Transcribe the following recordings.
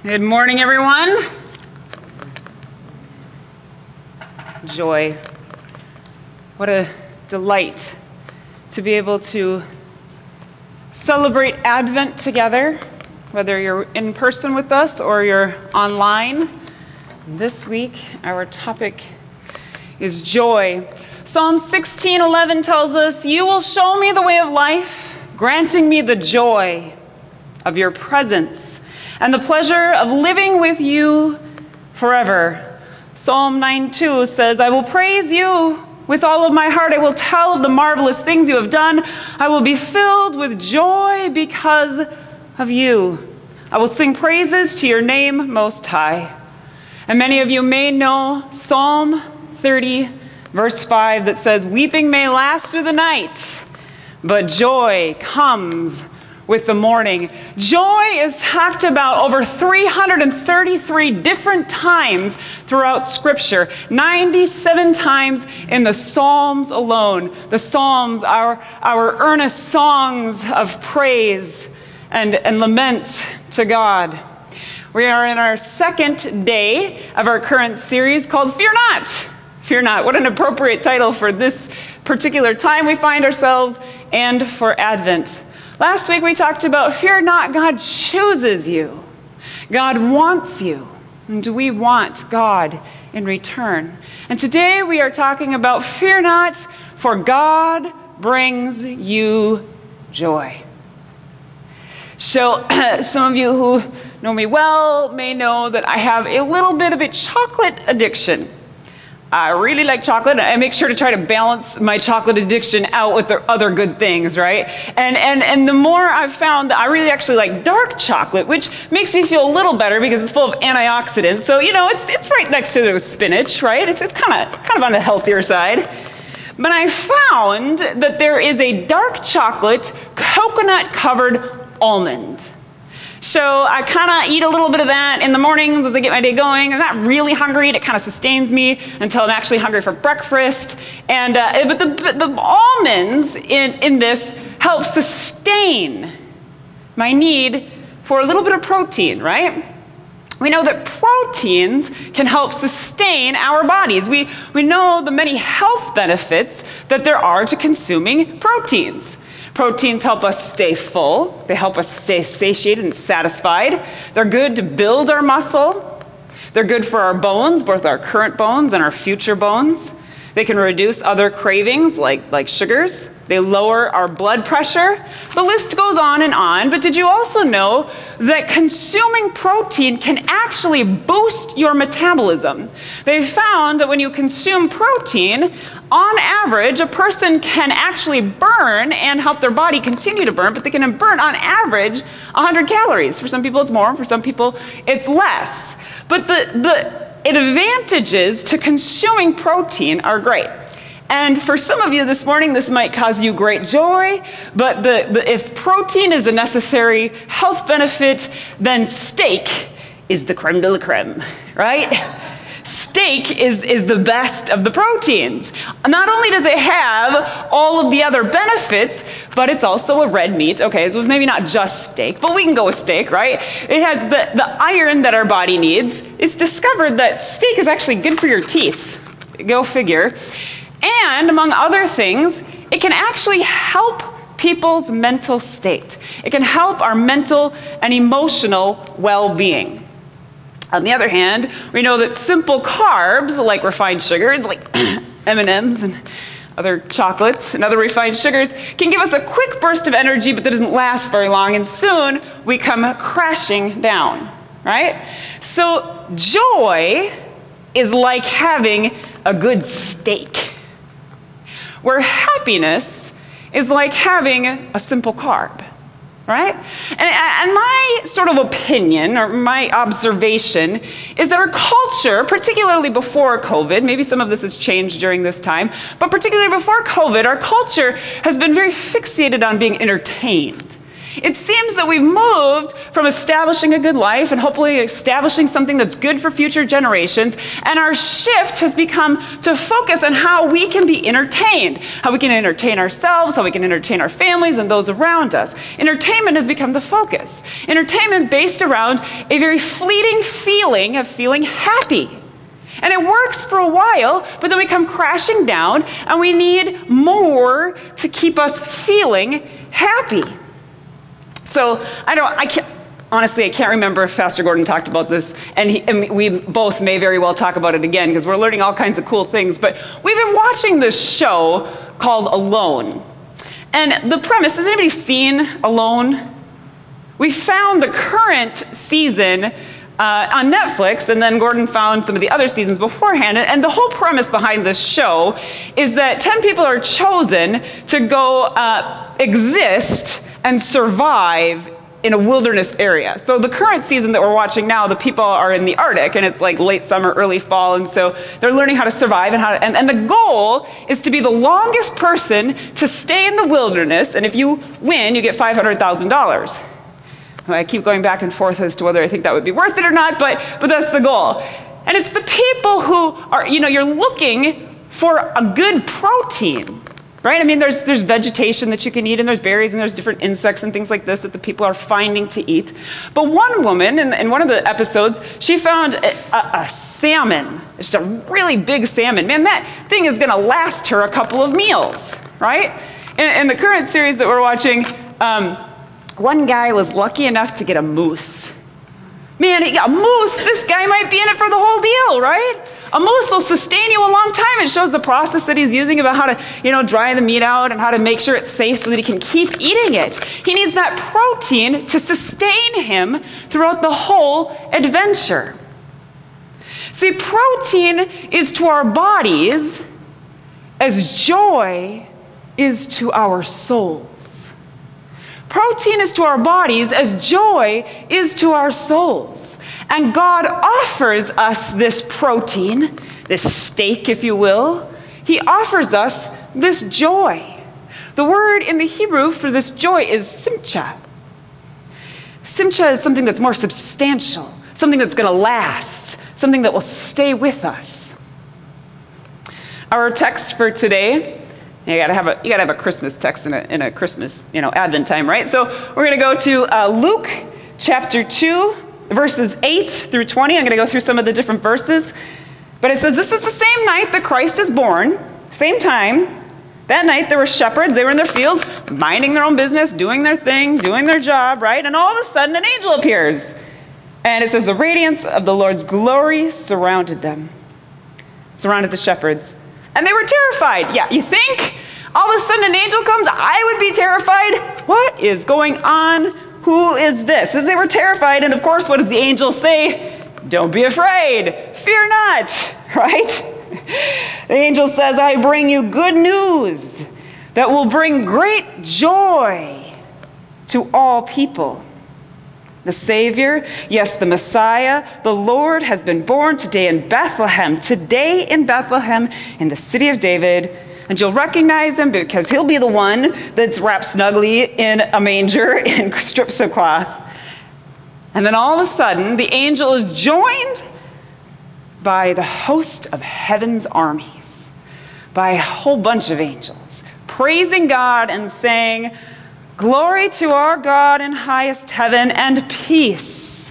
Good morning, everyone. Joy. What a delight to be able to celebrate Advent together, whether you're in person with us or you're online. This week, our topic is joy. Psalm 16:11 tells us, "You will show me the way of life, granting me the joy of your presence and the pleasure of living with you forever." Psalm 9:2 says, "I will praise you with all of my heart. I will tell of the marvelous things you have done. I will be filled with joy because of you. I will sing praises to your name most high." And many of you may know Psalm 30, verse 5, that says, "Weeping may last through the night, but joy comes with the morning." Joy is talked about over 333 different times throughout Scripture, 97 times in the Psalms alone. The Psalms are our earnest songs of praise and laments to God. We are in our second day of our current series called Fear Not. Fear Not. What an appropriate title for this particular time we find ourselves and for Advent. Last week we talked about fear not, God chooses you. God wants you. And we want God in return. And today we are talking about fear not, for God brings you joy. So some of you who know me well may know that I have a little bit of a chocolate addiction. I really like chocolate. I make sure to try to balance my chocolate addiction out with the other good things, right? And the more I've found that I really actually like dark chocolate, which makes me feel a little better because it's full of antioxidants. So, you know, it's right next to the spinach, right? It's kind of on the healthier side. But I found that there is a dark chocolate coconut-covered almond. So I kind of eat a little bit of that in the mornings as I get my day going. I'm not really hungry. It kind of sustains me until I'm actually hungry for breakfast. And but the almonds in this help sustain my need for a little bit of protein, right? We know that proteins can help sustain our bodies. We know the many health benefits that there are to consuming proteins. Proteins help us stay full. They help us stay satiated and satisfied. They're good to build our muscle. They're good for our bones, both our current bones and our future bones. They can reduce other cravings like sugars. They lower our blood pressure. The list goes on, but did you also know that consuming protein can actually boost your metabolism? They found that when you consume protein, on average, a person can actually burn and help their body continue to burn, but they can burn on average 100 calories. For some people it's more, for some people it's less. But the advantages to consuming protein are great. And for some of you this morning, this might cause you great joy, but if protein is a necessary health benefit, then steak is the creme de la creme, right? Steak is the best of the proteins. Not only does it have all of the other benefits, but it's also a red meat. Okay, so maybe not just steak, but we can go with steak, right? It has the iron that our body needs. It's discovered that steak is actually good for your teeth. Go figure. And among other things, it can actually help people's mental state. It can help our mental and emotional well-being. On the other hand, we know that simple carbs, like refined sugars, like M&Ms and other chocolates and other refined sugars, can give us a quick burst of energy, but that doesn't last very long, and soon we come crashing down, right? So joy is like having a good steak, where happiness is like having a simple carb, right? And my sort of opinion, or my observation, is that our culture, particularly before COVID, maybe some of this has changed during this time, but particularly before COVID, our culture has been very fixated on being entertained. It seems that we've moved from establishing a good life and hopefully establishing something that's good for future generations, and our shift has become to focus on how we can be entertained, how we can entertain ourselves, how we can entertain our families and those around us. Entertainment has become the focus. Entertainment based around a very fleeting feeling of feeling happy. And it works for a while, but then we come crashing down and we need more to keep us feeling happy. So I can't remember if Pastor Gordon talked about this, and we both may very well talk about it again because we're learning all kinds of cool things, but we've been watching this show called Alone. And the premise, has anybody seen Alone? We found the current season on Netflix, and then Gordon found some of the other seasons beforehand, and the whole premise behind this show is that 10 people are chosen to go exist and survive in a wilderness area. So the current season that we're watching now, the people are in the Arctic, and it's like late summer, early fall, and so they're learning how to survive and the goal is to be the longest person to stay in the wilderness, and if you win, you get $500,000. I keep going back and forth as to whether I think that would be worth it or not, but that's the goal. And it's the people who are, you're looking for a good protein. Right? I mean, there's vegetation that you can eat, and there's berries, and there's different insects and things like this that the people are finding to eat. But one woman, in one of the episodes, she found a salmon, just a really big salmon. Man, that thing is going to last her a couple of meals, right? In the current series that we're watching, one guy was lucky enough to get a moose. Man, he got a moose. This guy might be in it for the whole deal, right? A moose will sustain you a long time. It shows the process that he's using about how to, dry the meat out and how to make sure it's safe so that he can keep eating it. He needs that protein to sustain him throughout the whole adventure. See, protein is to our bodies as joy is to our souls. Protein is to our bodies as joy is to our souls. And God offers us this protein, this steak, if you will. He offers us this joy. The word in the Hebrew for this joy is simcha. Simcha is something that's more substantial, something that's going to last, something that will stay with us. Our text for today, you gotta have a Christmas text in a Christmas, Advent time, right? So we're gonna go to Luke chapter 2, verses 8 through 20. I'm gonna go through some of the different verses. But it says, this is the same night that Christ is born, same time. That night there were shepherds, they were in their field, minding their own business, doing their thing, doing their job, right? And all of a sudden an angel appears. And it says, the radiance of the Lord's glory surrounded them, surrounded the shepherds. And they were terrified. Yeah, you think? All of a sudden an angel comes, I would be terrified. What is going on? Who is this? As they were terrified, and of course, what does the angel say? Don't be afraid. Fear not, right? The angel says, I bring you good news that will bring great joy to all people. The Savior, yes, the Messiah, the Lord has been born today in Bethlehem, in the city of David. And you'll recognize him because he'll be the one that's wrapped snugly in a manger in strips of cloth. And then all of a sudden, the angel is joined by the host of heaven's armies, by a whole bunch of angels, praising God and saying, glory to our God in highest heaven, and peace.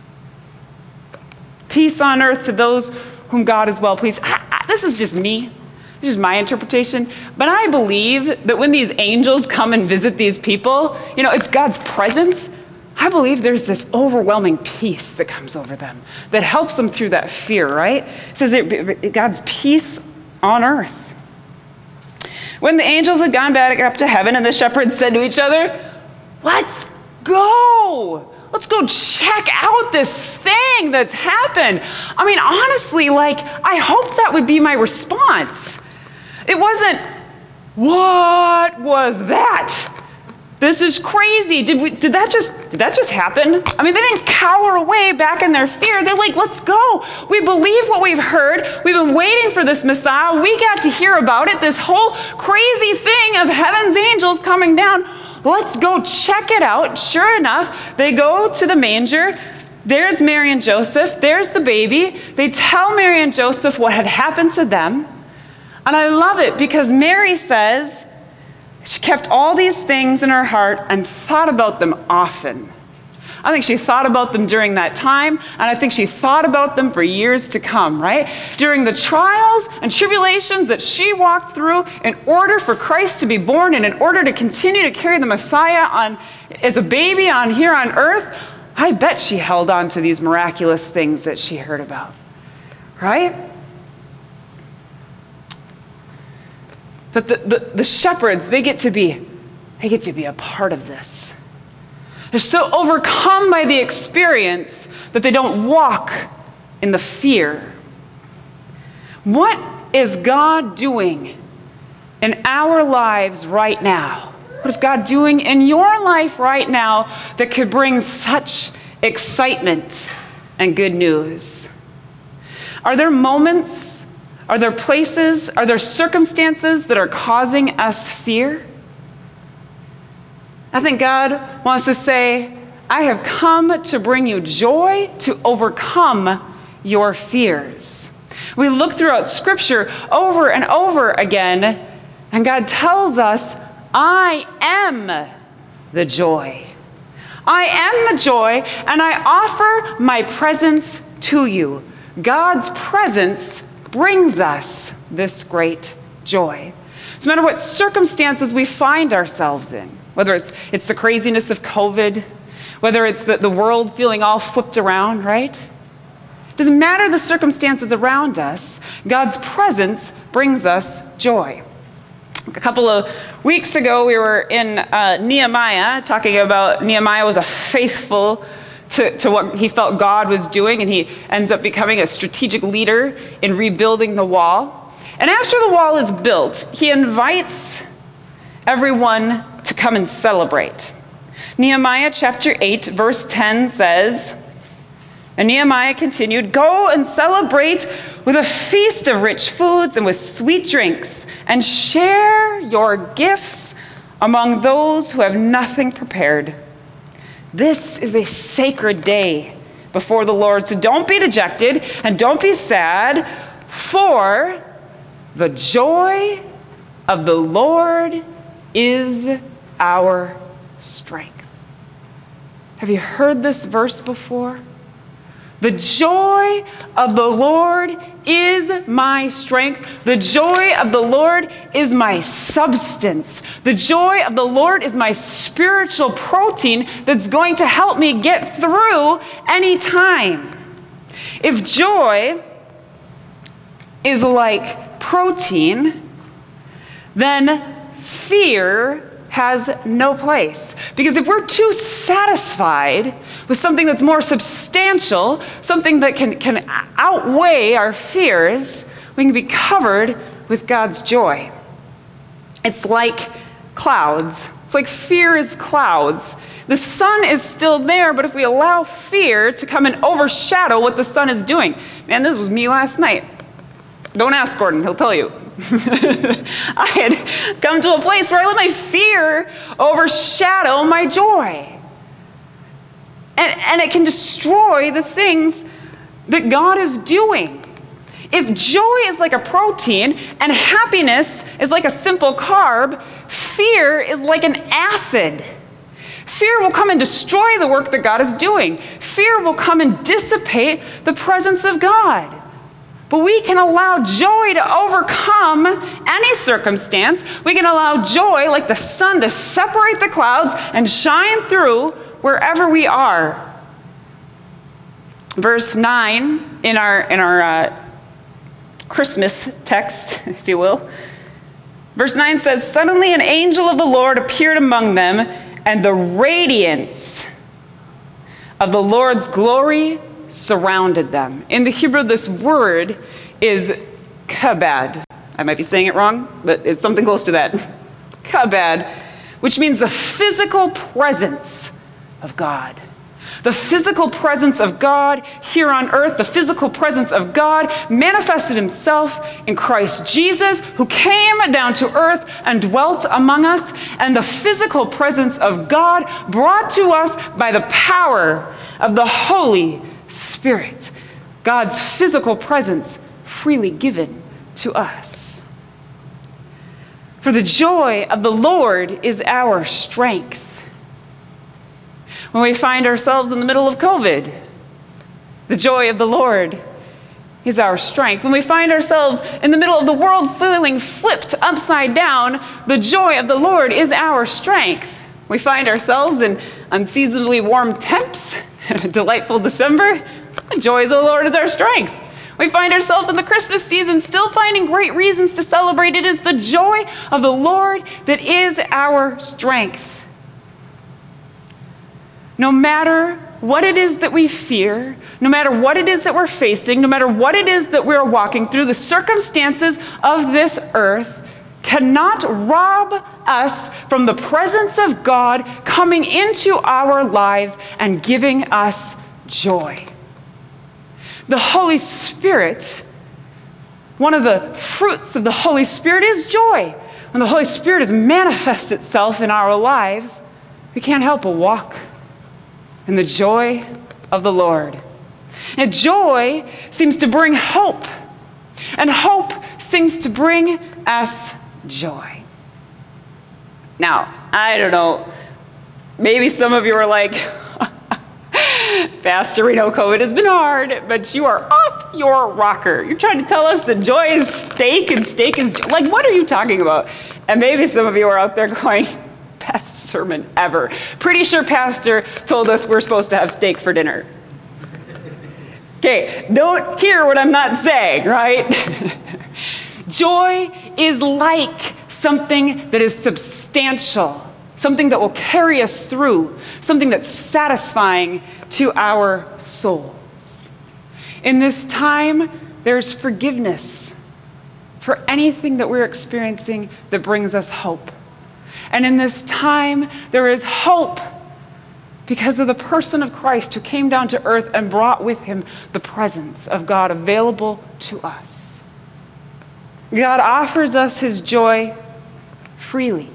Peace on earth to those whom God is well pleased. This is just me. This is my interpretation. But I believe that when these angels come and visit these people, it's God's presence. I believe there's this overwhelming peace that comes over them that helps them through that fear, right? It says God's peace on earth. When the angels had gone back up to heaven, and the shepherds said to each other, let's go. Let's go check out this thing that's happened. I mean, honestly, I hope that would be my response. It wasn't, what was that? This is crazy. Did that just happen? I mean, they didn't cower away back in their fear. They're like, let's go. We believe what we've heard. We've been waiting for this Messiah. We got to hear about it. This whole crazy thing of heaven's angels coming down. let's go check it out. Sure enough, they go to the manger. There's Mary and Joseph. There's the baby. They tell Mary and Joseph what had happened to them. And I love it because Mary says she kept all these things in her heart and thought about them often. I think she thought about them during that time, and I think she thought about them for years to come, right? During the trials and tribulations that she walked through in order for Christ to be born and in order to continue to carry the Messiah on as a baby here on earth, I bet she held on to these miraculous things that she heard about, right? But the shepherds, they get to be a part of this. They're so overcome by the experience that they don't walk in the fear. What is God doing in our lives right now? What is God doing in your life right now that could bring such excitement and good news? Are there moments, are there places, are there circumstances that are causing us fear? I think God wants to say, I have come to bring you joy to overcome your fears. We look throughout Scripture over and over again, and God tells us, I am the joy. I am the joy, and I offer my presence to you. God's presence brings us this great joy. So no matter what circumstances we find ourselves in, whether it's the craziness of COVID, whether it's the world feeling all flipped around, right? It doesn't matter the circumstances around us, God's presence brings us joy. A couple of weeks ago, we were in Nehemiah, talking about Nehemiah was faithful to what he felt God was doing, and he ends up becoming a strategic leader in rebuilding the wall. And after the wall is built, he invites everyone to come and celebrate. Nehemiah chapter 8, verse 10 says, and Nehemiah continued, go and celebrate with a feast of rich foods and with sweet drinks, and share your gifts among those who have nothing prepared. This is a sacred day before the Lord, so don't be dejected and don't be sad, for the joy of the Lord is our strength. Have you heard this verse before? The joy of the Lord is my strength. The joy of the Lord is my substance. The joy of the Lord is my spiritual protein that's going to help me get through any time. If joy is like protein, then fear has no place. Because if we're too satisfied with something that's more substantial, something that can outweigh our fears, we can be covered with God's joy. It's like clouds. It's like fear is clouds. The sun is still there, but if we allow fear to come and overshadow what the sun is doing. Man, this was me last night. Don't ask Gordon, he'll tell you. I had come to a place where I let my fear overshadow my joy. And it can destroy the things that God is doing. If joy is like a protein and happiness is like a simple carb, fear is like an acid. Fear will come and destroy the work that God is doing. Fear will come and dissipate the presence of God. But we can allow joy to overcome any circumstance. We can allow joy, like the sun, to separate the clouds and shine through wherever we are. Verse 9 in our Christmas text, if you will. Verse 9 says, suddenly an angel of the Lord appeared among them, and the radiance of the Lord's glory surrounded them. In the Hebrew, this word is kabad. I might be saying it wrong, but it's something close to that. Kabad, which means the physical presence of God. The physical presence of God here on earth, the physical presence of God manifested himself in Christ Jesus, who came down to earth and dwelt among us, and the physical presence of God brought to us by the power of the Holy Spirit. God's physical presence freely given to us. For the joy of the Lord is our strength. When we find ourselves in the middle of COVID, the joy of the Lord is our strength. When we find ourselves in the middle of the world feeling flipped upside down, the joy of the Lord is our strength. We find ourselves in unseasonably warm temps, a delightful December, the joy of the Lord is our strength. We find ourselves in the Christmas season still finding great reasons to celebrate. It is the joy of the Lord that is our strength. No matter what it is that we fear, no matter what it is that we're facing, no matter what it is that we're walking through, the circumstances of this earth cannot rob us from the presence of God coming into our lives and giving us joy. The Holy Spirit, one of the fruits of the Holy Spirit is joy. When the Holy Spirit has manifested itself in our lives, we can't help but walk in the joy of the Lord. And joy seems to bring hope, and hope seems to bring us joy. Now, I don't know, maybe some of you are like, Pastor, we know COVID has been hard, but you are off your rocker. You're trying to tell us that joy is steak and steak is joy. Like, what are you talking about? And maybe some of you are out there going, best sermon ever. Pretty sure Pastor told us we're supposed to have steak for dinner. Okay, don't hear what I'm not saying, right? Joy is like something that is substantial, something that will carry us through, something that's satisfying to our souls. In this time, there's forgiveness for anything that we're experiencing that brings us hope. And in this time, there is hope because of the person of Christ who came down to earth and brought with him the presence of God available to us. God offers us his joy freely.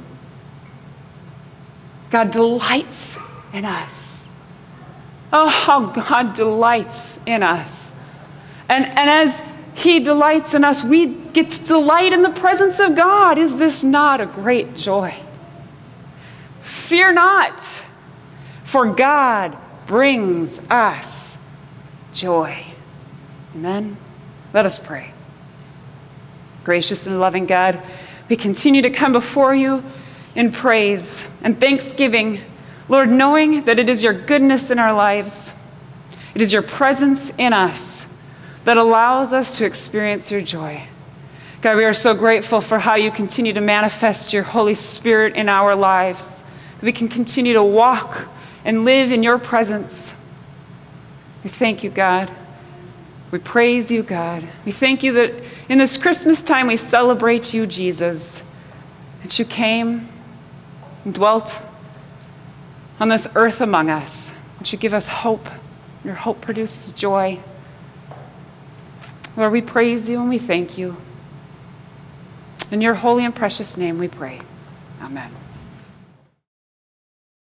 God delights in us. Oh, how God delights in us. And as he delights in us, we get to delight in the presence of God. Is this not a great joy? Fear not, for God brings us joy. Amen? Let us pray. Gracious and loving God, we continue to come before you in praise and thanksgiving, Lord, knowing that it is your goodness in our lives, it is your presence in us that allows us to experience your joy. God, we are so grateful for how you continue to manifest your Holy Spirit in our lives, that we can continue to walk and live in your presence. We thank you, God. We praise you, God. We thank you that in this Christmas time we celebrate you, Jesus, that you came and dwelt on this earth among us, that you give us hope. Your hope produces joy. Lord, we praise you and we thank you. In your holy and precious name we pray. Amen.